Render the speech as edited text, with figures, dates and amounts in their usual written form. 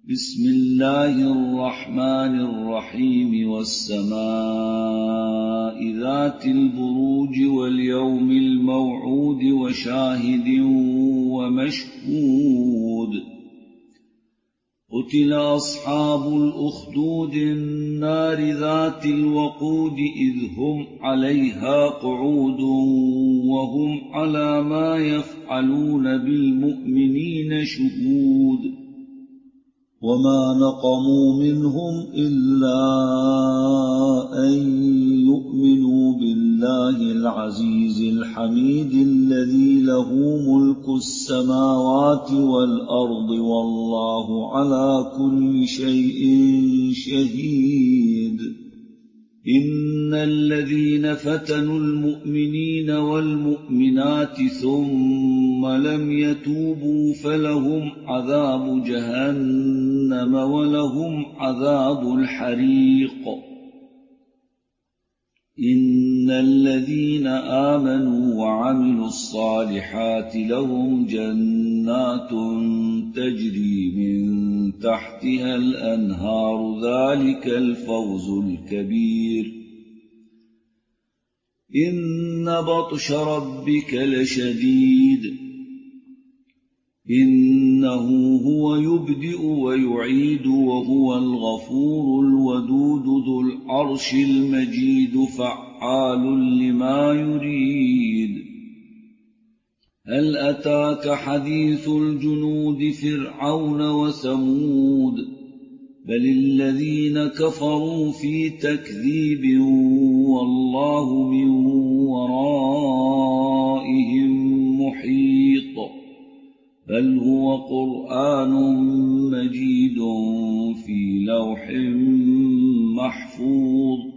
بسم الله الرحمن الرحيم والسماء ذات البروج واليوم الموعود وشاهد ومشهود قتل أصحاب الأخدود النار ذات الوقود إذ هم عليها قعود وهم على ما يفعلون بالمؤمنين شهود وما نقموا منهم إلا أن يؤمنوا بالله العزيز الحميد الذي له ملك السماوات والأرض والله على كل شيء شهيد إن الذين فتنوا المؤمنين والمؤمنات ثم لم يتوبوا فلهم عذاب جهنم ولهم عذاب الحريق إن الذين آمنوا وعملوا الصالحات لهم جنات تجري من تحتها الأنهار ذلك الفوز الكبير إن بطش ربك لشديد إنه هو يبدئ ويعيد وهو الغفور الودود ذو العرش المجيد فعال لما يريد هل أتاك حديث الجنود فرعون وثمود بل الذين كفروا في تكذيب والله من ورائهم محيط بل هو قرآن مجيد في لوح محفوظ